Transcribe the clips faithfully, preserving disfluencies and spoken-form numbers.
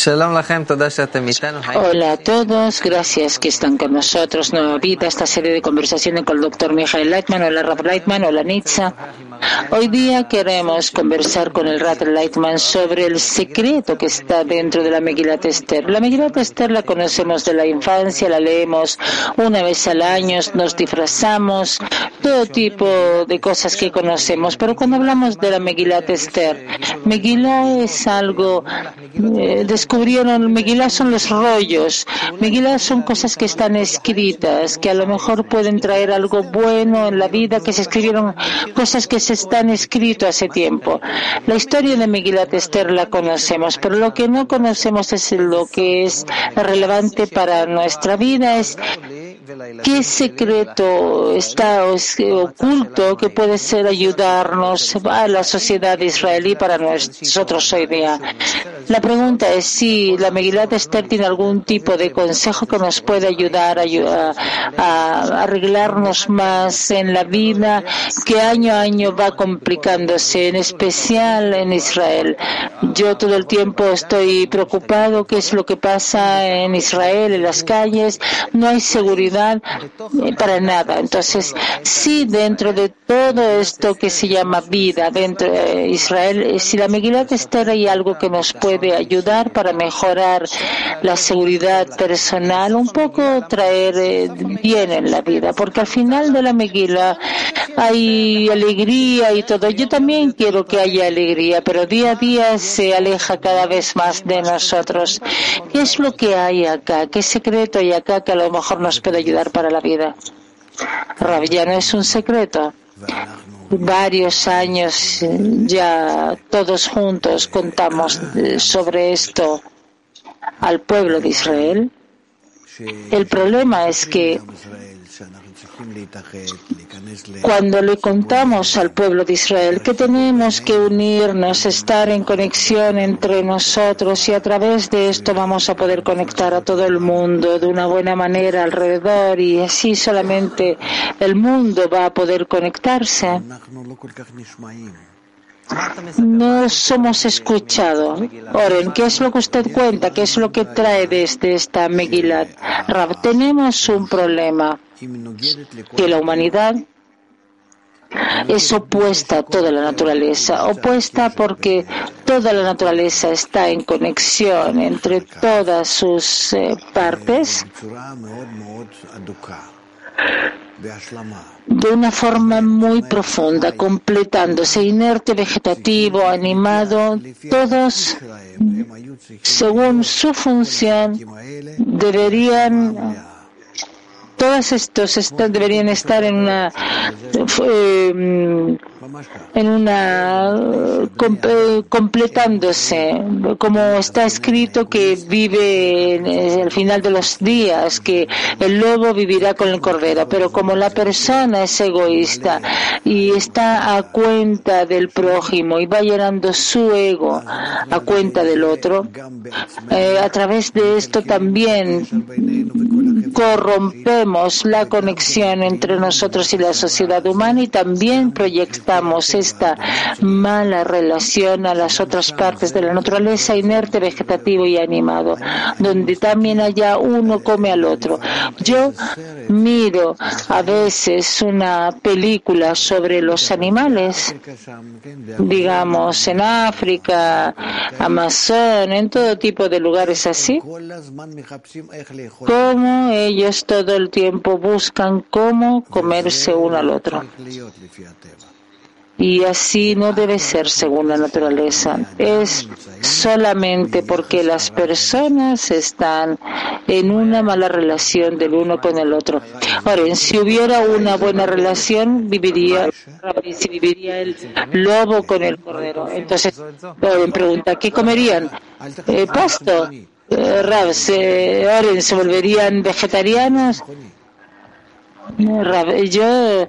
Hola a todos, gracias que están con nosotros. Nueva Vida, esta serie de conversaciones con el doctor Michael Leitman. Hola Rav Leitman, hola Nitza. Hoy día queremos conversar con el Rav Leitman sobre el secreto que está dentro de la Megilat Esther. La Megilat Esther la conocemos de la infancia, la leemos una vez al año, nos disfrazamos, todo tipo de cosas que conocemos. Pero cuando hablamos de la Megilat Esther, Megilá es algo, eh, descubrieron, Megilá son los rollos, Megilá son cosas que están escritas, que a lo mejor pueden traer algo bueno en la vida, que se escribieron cosas que se están escritas hace tiempo. La historia de Megilat Esther la conocemos, pero lo que no conocemos es lo que es relevante para nuestra vida, es qué secreto está oculto que puede ser ayudarnos a la sociedad israelí para nosotros hoy día. La pregunta es si la Megilat Esther tiene algún tipo de consejo que nos puede ayudar a, a, a arreglarnos más en la vida, que año a año va complicándose, en especial en Israel. Yo todo el tiempo estoy preocupado qué es lo que pasa en Israel, en las calles, no hay seguridad para nada. Entonces, sí, dentro de todo esto que se llama vida dentro de Israel, si la Megilat Esther hay algo que nos puede ayudar para mejorar la seguridad personal, un poco traer eh, bien en la vida, porque al final de la Megilá hay alegría y todo. Yo también quiero que haya alegría, pero día a día se aleja cada vez más de nosotros. ¿Qué es lo que hay acá? ¿Qué secreto hay acá que a lo mejor nos puede ayudar para la vida? Rav, ya no es un secreto. Varios años ya todos juntos contamos sobre esto al pueblo de Israel. El problema es que cuando le contamos al pueblo de Israel que tenemos que unirnos, estar en conexión entre nosotros, y a través de esto vamos a poder conectar a todo el mundo de una buena manera alrededor, y así solamente el mundo va a poder conectarse. No somos escuchados. Oren, ¿qué es lo que usted cuenta? ¿Qué es lo que trae desde esta Megilat? Rav, tenemos un problema, que la humanidad es opuesta a toda la naturaleza, opuesta porque toda la naturaleza está en conexión entre todas sus eh, partes de una forma muy profunda, completándose, inerte, vegetativo, animado, todos según su función deberían Todos estos están, deberían estar en una eh, en una eh, completándose, como está escrito que vive en, al final de los días, que el lobo vivirá con el cordero. Pero como la persona es egoísta y está a cuenta del prójimo y va llenando su ego a cuenta del otro, eh, a través de esto también corrompemos la conexión entre nosotros y la sociedad humana, y también proyectamos esta mala relación a las otras partes de la naturaleza, inerte, vegetativo y animado, donde también allá uno come al otro. Yo miro a veces una película sobre los animales, digamos en África, Amazon, en todo tipo de lugares así, como ellos todo el tiempo buscan cómo comerse uno al otro. Y así no debe ser según la naturaleza. Es solamente porque las personas están en una mala relación del uno con el otro. Ahora, si hubiera una buena relación, viviría, si viviría el lobo con el cordero. Entonces, me pregunta, ¿qué comerían? Eh, pasto. Eh, Rav, ¿se, Oren, ¿se volverían vegetarianos? Rav, yo...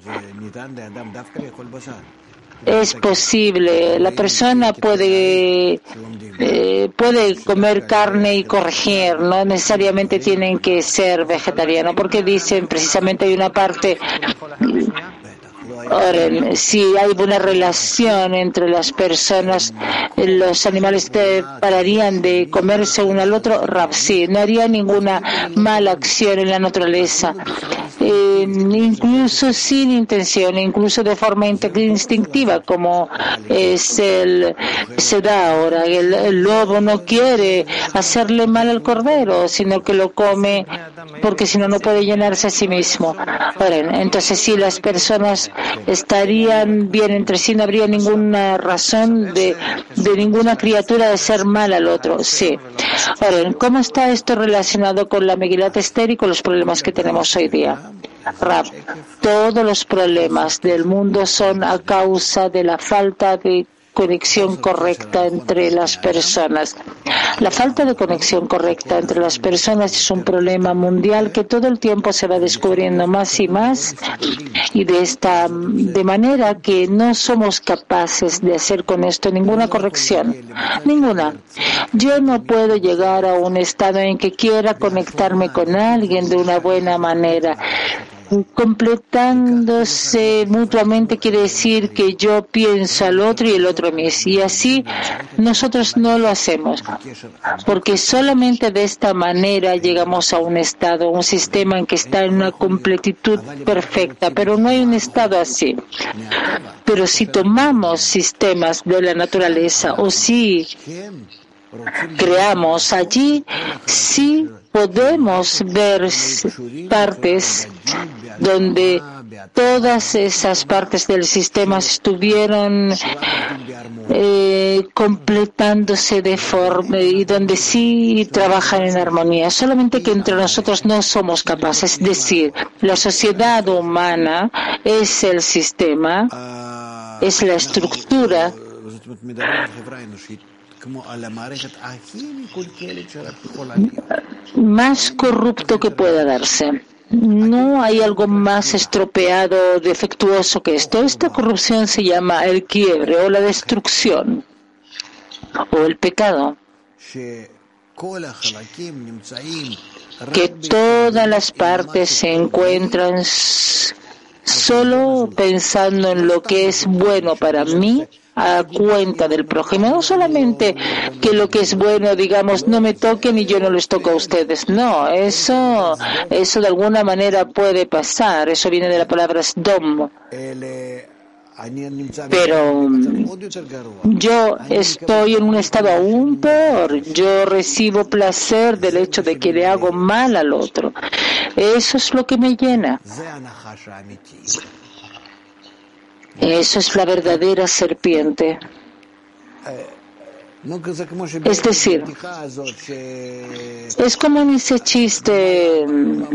Es posible, la persona puede eh, puede comer carne y corregir, no necesariamente tienen que ser vegetarianos, porque dicen precisamente hay una parte Ahora, si hay una relación entre las personas, los animales te pararían de comerse uno al otro, Rab, sí, no haría ninguna mala acción en la naturaleza, eh, incluso sin intención, incluso de forma instintiva, como es el, se da ahora. El, el lobo no quiere hacerle mal al cordero, sino que lo come porque si no, no puede llenarse a sí mismo. Ahora, entonces, si las personas estarían bien entre sí, no habría ninguna razón de, de ninguna criatura de ser mal al otro. Sí. Ahora, ¿cómo está esto relacionado con la Megilat Esther y con los problemas que tenemos hoy día? Rab, todos los problemas del mundo son a causa de la falta de conexión correcta entre las personas. La falta de conexión correcta entre las personas es un problema mundial que todo el tiempo se va descubriendo más y más, y de esta de manera que no somos capaces de hacer con esto ninguna corrección, ninguna. Yo no puedo llegar a un estado en que quiera conectarme con alguien de una buena manera. Completándose mutuamente quiere decir que yo pienso al otro y el otro a mí, y así nosotros no lo hacemos, porque solamente de esta manera llegamos a un estado, un sistema en que está en una completitud perfecta, pero no hay un estado así. Pero si tomamos sistemas de la naturaleza o si creamos allí, sí podemos ver partes donde todas esas partes del sistema estuvieron eh, completándose de forma y donde sí trabajan en armonía, solamente que entre nosotros no somos capaces. Es decir, la sociedad humana es el sistema, es la estructura más corrupto que pueda darse. No hay algo más estropeado, defectuoso que esto. Esta corrupción se llama el quiebre o la destrucción o el pecado. Que todas las partes se encuentran solo pensando en lo que es bueno para mí, a cuenta del prójimo. No solamente que lo que es bueno, digamos, no me toquen y yo no les toco a ustedes. No, eso, eso de alguna manera puede pasar. Eso viene de la palabra sdom. Pero yo estoy en un estado aún peor. Yo recibo placer del hecho de que le hago mal al otro. Eso es lo que me llena. Eso es la verdadera serpiente. Es decir, es como en ese chiste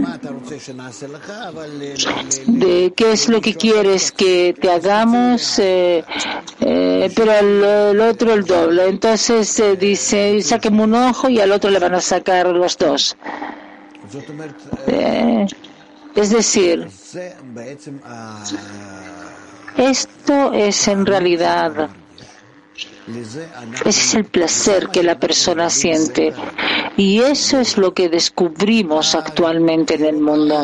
de qué es lo que quieres que te hagamos, eh, eh, pero al, al otro el doble. Entonces eh, dice, sáqueme un ojo y al otro le van a sacar los dos. Eh, es decir, esto es en realidad, ese es el placer que la persona siente, y eso es lo que descubrimos actualmente en el mundo.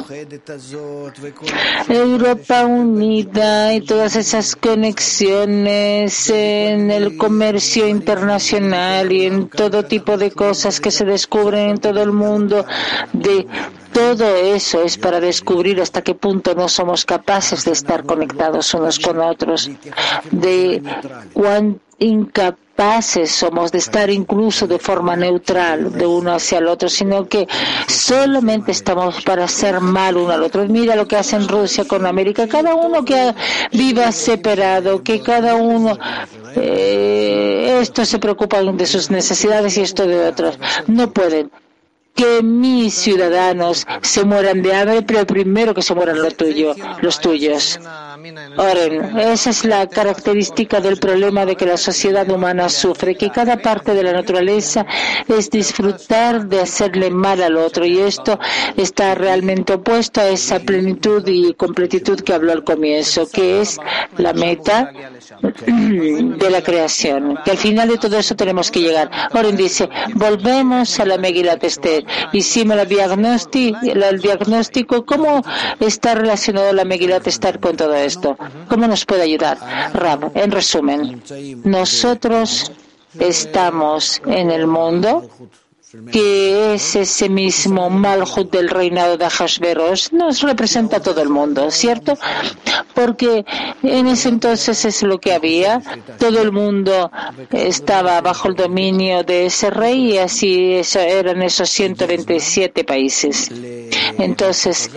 Europa unida y todas esas conexiones en el comercio internacional y en todo tipo de cosas que se descubren en todo el mundo, de todo eso es para descubrir hasta qué punto no somos capaces de estar conectados unos con otros, de cuán incapaces somos de estar incluso de forma neutral de uno hacia el otro, sino que solamente estamos para hacer mal uno al otro. Mira lo que hace en Rusia con América, cada uno que viva separado, que cada uno eh, esto se preocupa de sus necesidades y esto de otras. No pueden. Que mis ciudadanos se mueran de hambre, pero primero que se mueran lo tuyo, los tuyos. Oren, esa es la característica del problema de que la sociedad humana sufre, que cada parte de la naturaleza es disfrutar de hacerle mal al otro, y esto está realmente opuesto a esa plenitud y completitud que habló al comienzo, que es la meta de la creación, que al final de todo eso tenemos que llegar. Oren dice, volvemos a la Megilat Esther. Hicimos el diagnóstico, el diagnóstico, ¿cómo está relacionado la Megilat Esther con todo esto? esto? ¿Cómo nos puede ayudar? Rab, en resumen, nosotros estamos en el mundo que es ese mismo Malhut del reinado de Ahasverosh, nos representa a todo el mundo, ¿cierto? Porque en ese entonces es lo que había, todo el mundo estaba bajo el dominio de ese rey y así eso, eran esos ciento veintisiete países. Entonces,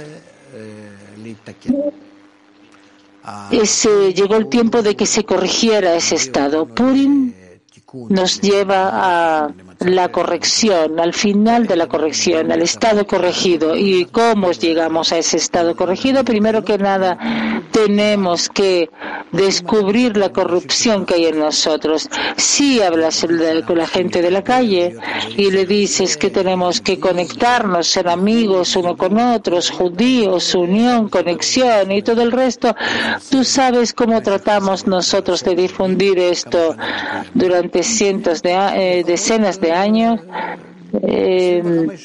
ese, llegó el tiempo de que se corrigiera ese estado. Purim nos lleva a la corrección, al final de la corrección, al estado corregido. ¿Y cómo llegamos a ese estado corregido? Primero que nada, tenemos que descubrir la corrupción que hay en nosotros. Si hablas con la gente de la calle y le dices que tenemos que conectarnos, ser amigos uno con otros, judíos, unión, conexión y todo el resto, tú sabes cómo tratamos nosotros de difundir esto durante cientos de eh, decenas de años, eh,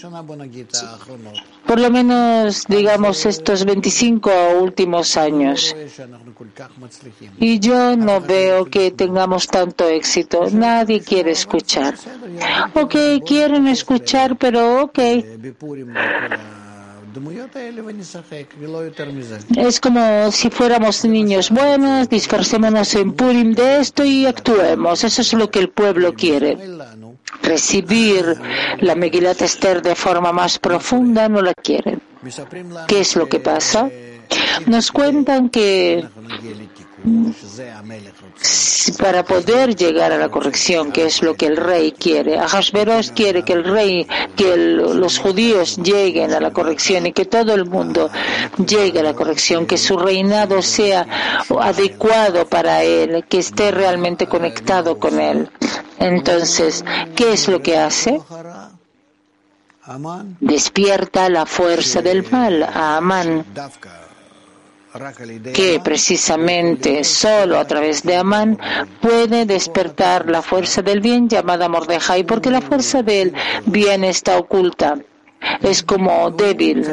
por lo menos, digamos, estos veinticinco últimos años. Y yo no veo que tengamos tanto éxito. Nadie quiere escuchar. Ok, quieren escuchar, pero ok. Es como si fuéramos niños buenos, disfracémonos en Purim de esto y actuemos. Eso es lo que el pueblo quiere. Recibir la Megilat Esther de forma más profunda no la quieren. ¿Qué es lo que pasa? Nos cuentan que para poder llegar a la corrección, que es lo que el rey quiere, Ahasverosh quiere que el rey, que el, los judíos lleguen a la corrección y que todo el mundo llegue a la corrección, que su reinado sea adecuado para él, que esté realmente conectado con él. Entonces, ¿qué es lo que hace? Despierta la fuerza del mal a Amán, que precisamente solo a través de Amán puede despertar la fuerza del bien llamada Mordejai, porque la fuerza del bien está oculta, es como débil.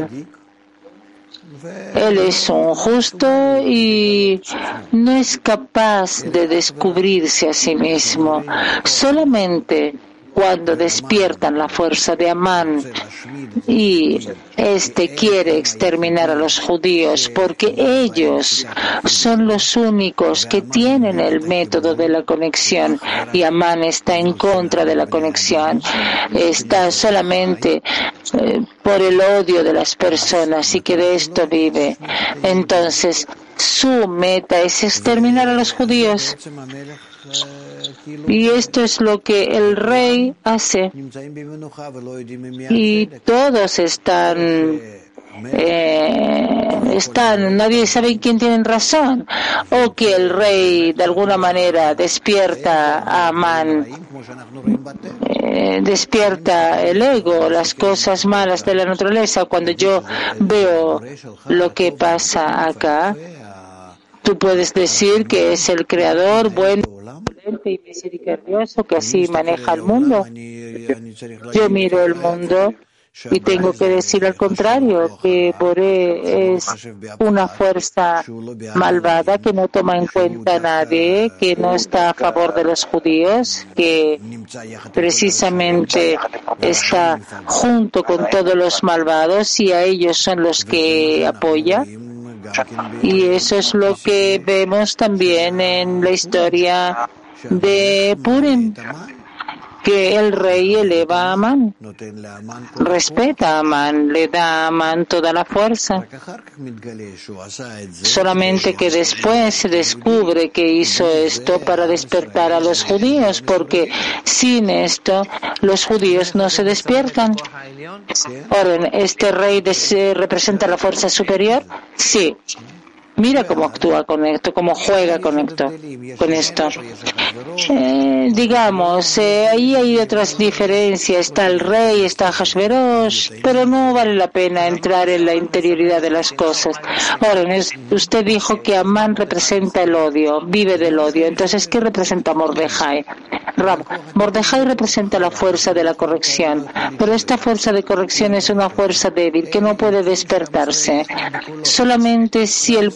Él es un justo y no es capaz de descubrirse a sí mismo. Solamente cuando despiertan la fuerza de Amán y este quiere exterminar a los judíos porque ellos son los únicos que tienen el método de la conexión y Amán está en contra de la conexión, está solamente eh, por el odio de las personas y que de esto vive. Entonces su meta es exterminar a los judíos. Y esto es lo que el rey hace. Y todos están, eh, están, nadie sabe quién tiene razón. O que el rey de alguna manera despierta a Amán, eh, despierta el ego, las cosas malas de la naturaleza. Cuando yo veo lo que pasa acá, tú puedes decir que es el creador bueno y misericordioso que así maneja el mundo. Yo miro el mundo y tengo que decir al contrario, que Boré es una fuerza malvada que no toma en cuenta a nadie, que no está a favor de los judíos, que precisamente está junto con todos los malvados y a ellos son los que apoya. Y eso es lo que vemos también en la historia de Purim, que el rey eleva a Amán, respeta a Amán, le da a Amán toda la fuerza. Solamente que después se descubre que hizo esto para despertar a los judíos, porque sin esto los judíos no se despiertan. Ahora, ¿este rey representa la fuerza superior? Sí. Mira cómo actúa con esto, cómo juega con esto. Con esto. Eh, digamos, eh, ahí hay otras diferencias. Está el rey, está Ahasverosh, pero no vale la pena entrar en la interioridad de las cosas. Ahora, usted dijo que Amán representa el odio, vive del odio. Entonces, ¿qué representa Mordejai? Rab, Mordejai representa la fuerza de la corrección, pero esta fuerza de corrección es una fuerza débil que no puede despertarse. Solamente si el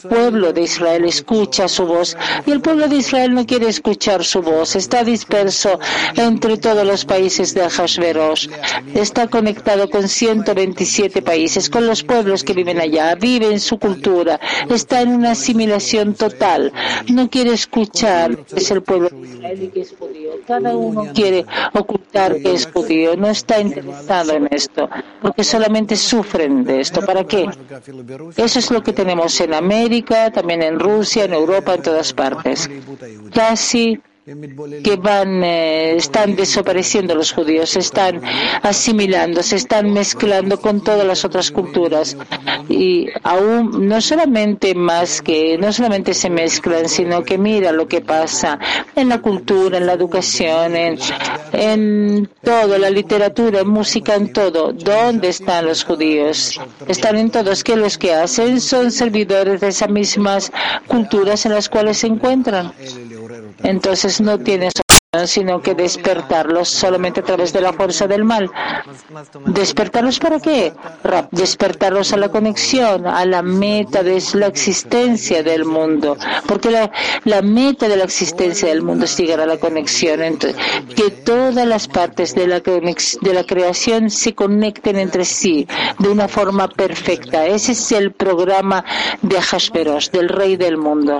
pueblo de Israel escucha su voz y el pueblo de Israel no quiere escuchar su voz. Está disperso entre todos los países de Ahasverosh. Está conectado con ciento veintisiete países, con los pueblos que viven allá. Vive en su cultura. Está en una asimilación total. No quiere escuchar que es el pueblo de Israel y que es judío. Cada uno quiere ocultar que es judío. No está interesado en esto, porque solamente sufren de esto. ¿Para qué? Eso es lo que tenemos en América, también en Rusia, en Europa, en todas partes. Casi que van, eh, están desapareciendo los judíos, se están asimilando, se están mezclando con todas las otras culturas y aún no solamente más que, no solamente se mezclan, sino que mira lo que pasa en la cultura, en la educación, en, en todo, la literatura, en música, en todo. ¿Dónde están los judíos? Están en todos. ¿Qué los que hacen? Son servidores de esas mismas culturas en las cuales se encuentran. Entonces no tienes opción sino que despertarlos solamente a través de la fuerza del mal. ¿Despertarlos para qué? Despertarlos a la conexión, a la meta de la existencia del mundo. Porque la, la meta de la existencia del mundo es llegar a la conexión. Entonces, que todas las partes de la, de la creación se conecten entre sí de una forma perfecta. Ese es el programa de Ahasverosh, del rey del mundo.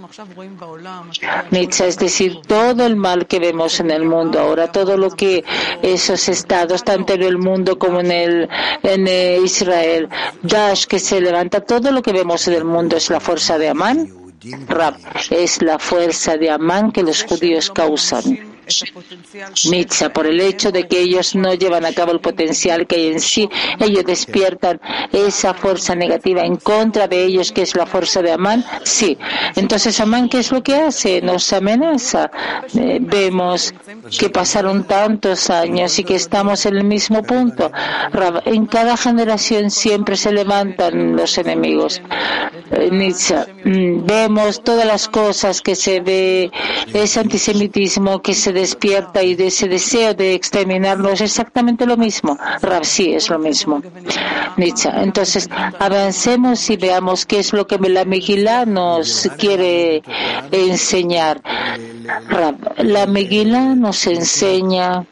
Nietzsche, es decir, todo el mal que vemos en el mundo ahora, todo lo que esos estados, tanto en el mundo como en el en eh, Israel, Daesh que se levanta, todo lo que vemos en el mundo es la fuerza de Amán. Rab, es la fuerza de Amán que los judíos causan. Mitzah, por el hecho de que ellos no llevan a cabo el potencial que hay en sí, ellos despiertan esa fuerza negativa en contra de ellos, que es la fuerza de Amán. Sí, entonces Amán, ¿qué es lo que hace? Nos amenaza. Eh, vemos que pasaron tantos años y que estamos en el mismo punto. En cada generación siempre se levantan los enemigos. Eh, Mitzah, vemos todas las cosas que se ve, ese antisemitismo que se despierta y de ese deseo de exterminarnos, es exactamente lo mismo. Rab, sí, es lo mismo. Nietzsche. Entonces, avancemos y veamos qué es lo que la Megilá nos quiere enseñar. Rab, la Megilá nos enseña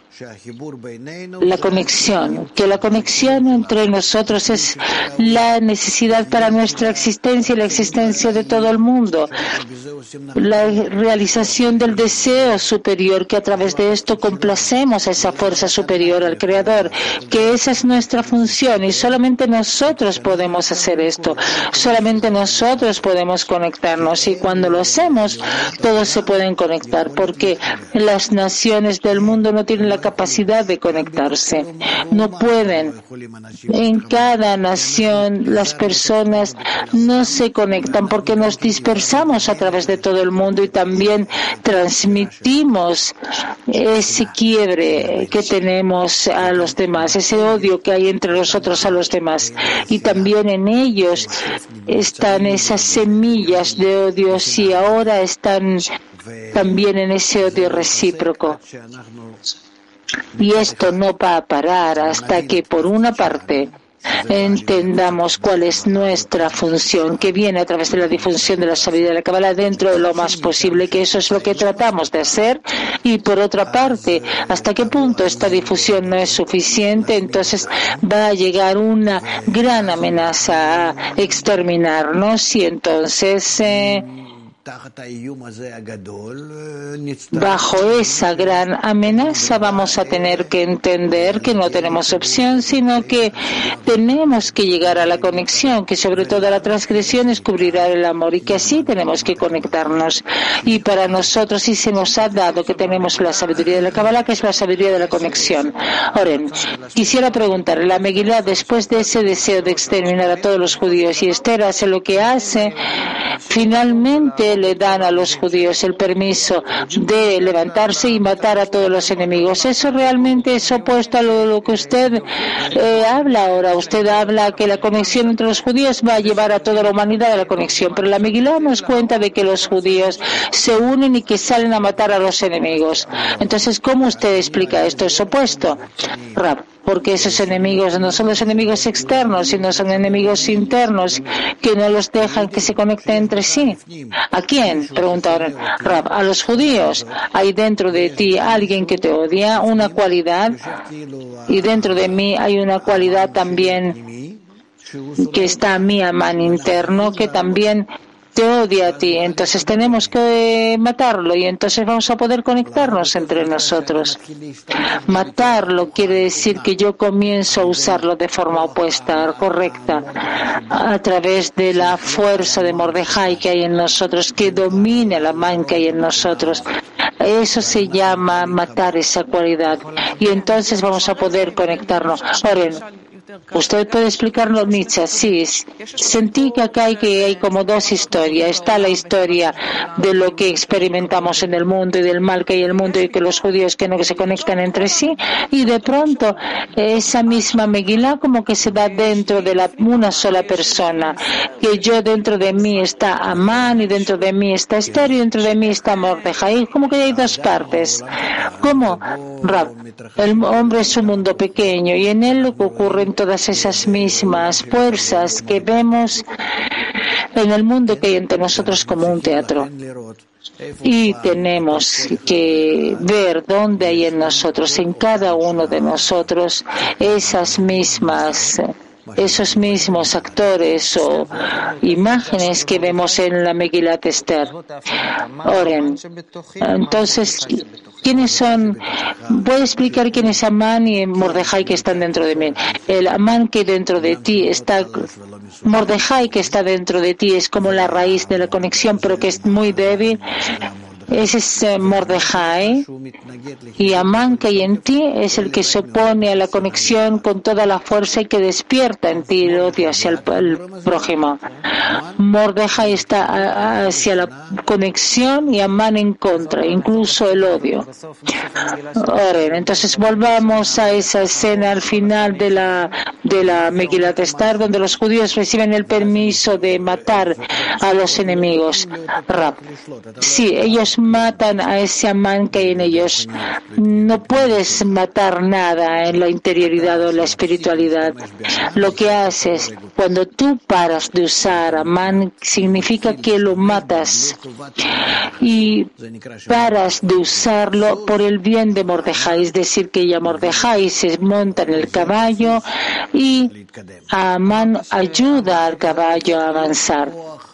la conexión, que la conexión entre nosotros es la necesidad para nuestra existencia y la existencia de todo el mundo, la realización del deseo superior, que a través de esto complacemos a esa fuerza superior, al Creador, que esa es nuestra función y solamente nosotros podemos hacer esto, solamente nosotros podemos conectarnos y cuando lo hacemos todos se pueden conectar, porque las naciones del mundo no tienen la capacidad capacidad de conectarse. No pueden. En cada nación las personas no se conectan porque nos dispersamos a través de todo el mundo y también transmitimos ese quiebre que tenemos a los demás, ese odio que hay entre nosotros a los demás. Y también en ellos están esas semillas de odio y ahora están también en ese odio recíproco. Y esto no va a parar hasta que, por una parte, entendamos cuál es nuestra función, que viene a través de la difusión de la sabiduría de la Kabbalah dentro de lo más posible, que eso es lo que tratamos de hacer, y por otra parte, hasta qué punto esta difusión no es suficiente, entonces va a llegar una gran amenaza a exterminarnos y entonces eh, bajo esa gran amenaza vamos a tener que entender que no tenemos opción, sino que tenemos que llegar a la conexión, que sobre todo la transgresión es cubrirá el amor y que así tenemos que conectarnos. Y para nosotros sí se nos ha dado que tenemos la sabiduría de la Kabbalah, que es la sabiduría de la conexión. Oren, quisiera preguntar, la Megilá, después de ese deseo de exterminar a todos los judíos, y Esther hace lo que hace, finalmente le dan a los judíos el permiso de levantarse y matar a todos los enemigos. Eso realmente es opuesto a lo, lo que usted eh, habla ahora. Usted habla que la conexión entre los judíos va a llevar a toda la humanidad a la conexión, pero la Megilá nos cuenta de que los judíos se unen y que salen a matar a los enemigos. Entonces, ¿cómo usted explica esto? Es opuesto. Rab, porque esos enemigos no son los enemigos externos, sino son enemigos internos que no los dejan que se conecten entre sí. ¿A quién? Pregunta Oren. Rab, a los judíos. Hay dentro de ti alguien que te odia, una cualidad, y dentro de mí hay una cualidad también que está en mi Amán interno, que también te odia a ti. Entonces tenemos que matarlo y entonces vamos a poder conectarnos entre nosotros. Matarlo quiere decir que yo comienzo a usarlo de forma opuesta, correcta, a través de la fuerza de Mordejai que hay en nosotros, que domina la Amán que hay en nosotros. Eso se llama matar esa cualidad y entonces vamos a poder conectarnos. Oren, ¿usted puede explicarlo, Nietzsche? Sí, sentí que acá hay, que hay como dos historias. Está la historia de lo que experimentamos en el mundo y del mal que hay en el mundo y que los judíos que no que se conectan entre sí, y de pronto esa misma Megilá como que se da dentro de la, una sola persona, que yo dentro de mí está Amán y dentro de mí está Esther y dentro de mí está Mordejai, como que hay dos partes. ¿Cómo? Rab, el hombre es un mundo pequeño y en él lo que ocurren todas esas mismas fuerzas que vemos en el mundo que hay entre nosotros como un teatro. Y tenemos que ver dónde hay en nosotros, en cada uno de nosotros, esas mismas esos mismos actores o imágenes que vemos en la Megilat Esther. Oren, entonces, ¿quiénes son? Voy a explicar quién es Amán y Mordejai que están dentro de mí. El Amán que dentro de ti está, Mordejai que está dentro de ti es como la raíz de la conexión, pero que es muy débil. Ese es eh, Mordejai, y Amán que hay en ti es el que se opone a la conexión con toda la fuerza y que despierta en ti el odio hacia el, el prójimo. Mordejai está a, a, hacia la conexión y Amán en contra, incluso el odio. Oren, entonces volvamos a esa escena al final de la de la Megilat Esther, donde los judíos reciben el permiso de matar a los enemigos. Rab, sí, ellos matan a ese Amán que hay en ellos. No puedes matar nada en la interioridad o la espiritualidad. Lo que haces cuando tú paras de usar Amán significa que lo matas y paras de usarlo por el bien de Mordejai, es decir, que ya Mordejai se monta en el caballo y Amán ayuda al caballo a avanzar.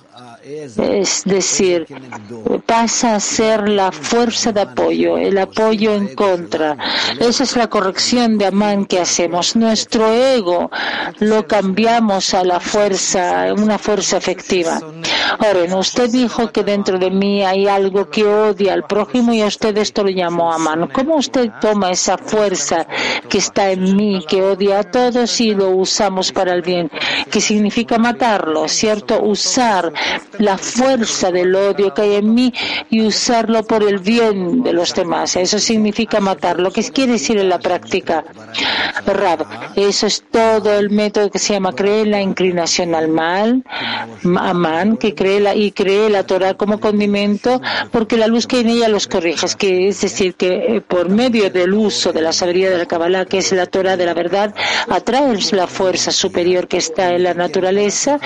Es decir, pasa a ser la fuerza de apoyo, el apoyo en contra. Esa es la corrección de Amán que hacemos. Nuestro ego lo cambiamos a la fuerza, una fuerza efectiva. Ahora, usted dijo que dentro de mí hay algo que odia al prójimo y a usted esto lo llamó Amán. ¿Cómo usted toma esa fuerza que está en mí, que odia a todos y lo usamos para el bien? ¿Qué significa matarlo? ¿Cierto? Usar la fuerza del odio que hay en mí y usarlo por el bien de los demás. Eso significa matarlo. ¿Qué quiere decir en la práctica? Rab, eso es todo el método que se llama creer la inclinación al mal, Amán, que cree la, y cree la Torah como condimento, porque la luz que hay en ella los corrige. Es, que, es decir, que eh, por medio del uso de la sabiduría de la Kabbalah, que es la Torah de la verdad, atraes la fuerza superior que está en la naturaleza,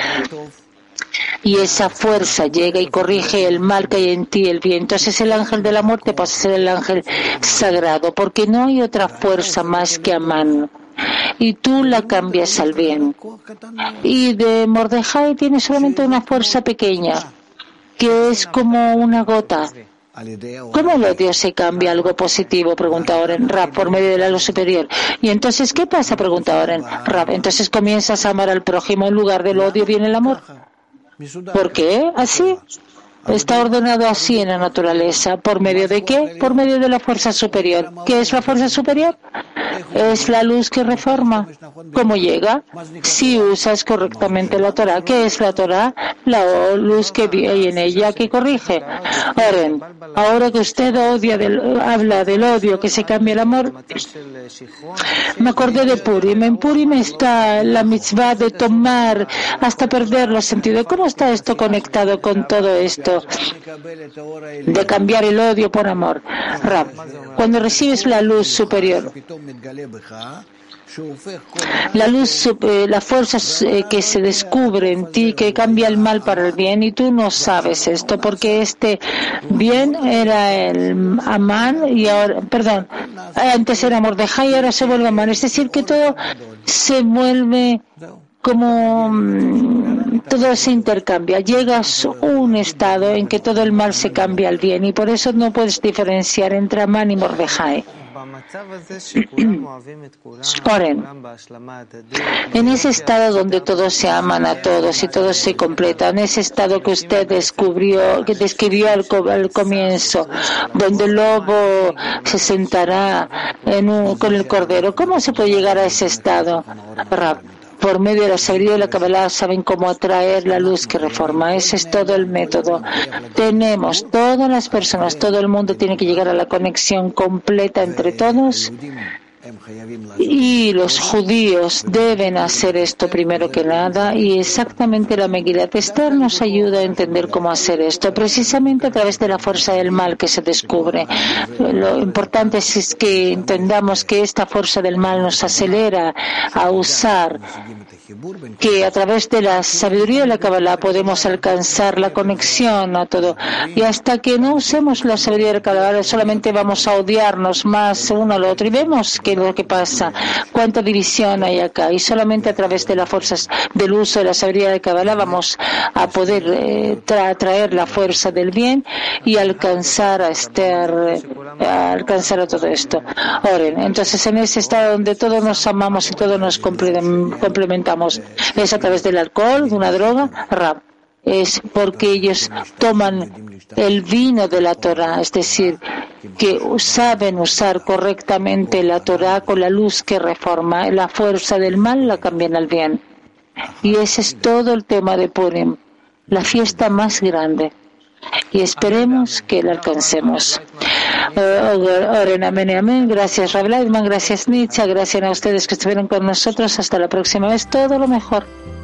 y esa fuerza llega y corrige el mal que hay en ti, el bien. Entonces el ángel de la muerte pasa a ser el ángel sagrado, porque no hay otra fuerza más que Amán. Y tú la cambias al bien. Y de Mordejai tiene solamente una fuerza pequeña, que es como una gota. ¿Cómo el odio se cambia a algo positivo? Pregunta Oren. Rab, por medio de la luz superior. ¿Y entonces qué pasa? Pregunta Oren. Rab, entonces comienzas a amar al prójimo, en lugar del odio viene el amor. ¿Por qué? Así. Está ordenado así en la naturaleza. ¿Por medio de qué? Por medio de la fuerza superior. ¿Qué es la fuerza superior? Es la luz que reforma. ¿Cómo llega? Si usas correctamente la Torah. ¿Qué es la Torah? La luz que hay en ella que corrige. Oren, ahora que usted odia del, habla del odio que se cambia el amor, me acordé de Purim. En Purim está la mitzvah de tomar hasta perder los sentidos. ¿Cómo está esto conectado con todo esto? De cambiar el odio por amor. Rab, cuando recibes la luz superior, La luz, eh, la fuerza eh, que se descubre en ti, que cambia el mal para el bien, y tú no sabes esto, porque este bien era el Amán y ahora, perdón, antes era Mordejai y ahora se vuelve Amán. Es decir, que todo se vuelve como todo se intercambia. Llegas a un estado en que todo el mal se cambia al bien, y por eso no puedes diferenciar entre Amán y Mordejai. Oren, en ese estado donde todos se aman a todos y todos se completan, ese estado que usted descubrió, que describió al, al comienzo, donde el lobo se sentará en un, con el cordero, ¿cómo se puede llegar a ese estado? Rab, por medio de la sabiduría de la Kabbalah saben cómo atraer la luz que reforma. Ese es todo el método. Tenemos, todas las personas, todo el mundo tiene que llegar a la conexión completa entre todos. Y los judíos deben hacer esto primero que nada, y exactamente la Megilat Esther nos ayuda a entender cómo hacer esto, precisamente a través de la fuerza del mal que se descubre. Lo importante es que entendamos que esta fuerza del mal nos acelera a usar, que a través de la sabiduría de la Kabbalah podemos alcanzar la conexión a todo, y hasta que no usemos la sabiduría de la Kabbalah solamente vamos a odiarnos más uno al otro, y vemos que lo que pasa, cuánta división hay acá, y solamente a través de las fuerzas del uso de la sabiduría de Kabbalah vamos a poder eh, tra traer la fuerza del bien y alcanzar a Esther, eh, a alcanzar a todo esto. Oren, entonces en ese estado donde todos nos amamos y todos nos complementamos, es a través del alcohol, de una droga, Rab, es porque ellos toman el vino de la Torah, es decir, que saben usar correctamente la Torah con la luz que reforma, la fuerza del mal la cambian al bien. Y ese es todo el tema de Purim, la fiesta más grande. Y esperemos que la alcancemos. Oren, amén y amén. Gracias, Rav Leitman, gracias, Nitza, gracias a ustedes que estuvieron con nosotros. Hasta la próxima vez, todo lo mejor.